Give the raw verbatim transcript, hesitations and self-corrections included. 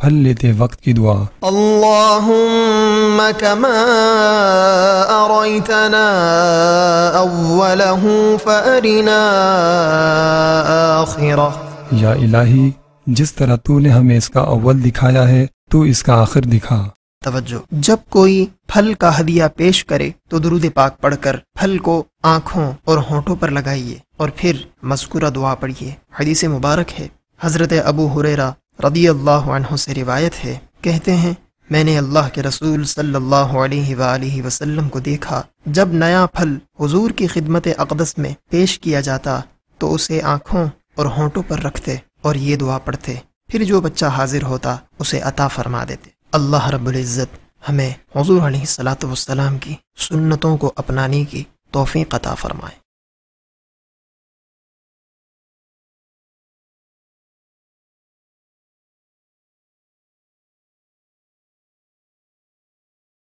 پھل لیتے وقت کی دعا۔ اللہم کما اریتنا اولہ فارنا آخرہ، یا الہی جس طرح تو نے ہمیں اس کا اول دکھایا ہے تو اس کا آخر دکھا۔ توجہ، جب کوئی پھل کا ہدیہ پیش کرے تو درود پاک پڑھ کر پھل کو آنکھوں اور ہونٹوں پر لگائیے اور پھر مذکورہ دعا پڑھیے۔ حدیث مبارک ہے، حضرت ابو ہریرہ رضی اللہ عنہ سے روایت ہے، کہتے ہیں میں نے اللہ کے رسول صلی اللہ علیہ وآلہ وسلم کو دیکھا، جب نیا پھل حضور کی خدمت اقدس میں پیش کیا جاتا تو اسے آنکھوں اور ہونٹوں پر رکھتے اور یہ دعا پڑھتے، پھر جو بچہ حاضر ہوتا اسے عطا فرما دیتے۔ اللہ رب العزت ہمیں حضور علیہ الصلاۃ والسلام کی سنتوں کو اپنانے کی توفیق عطا فرمائے۔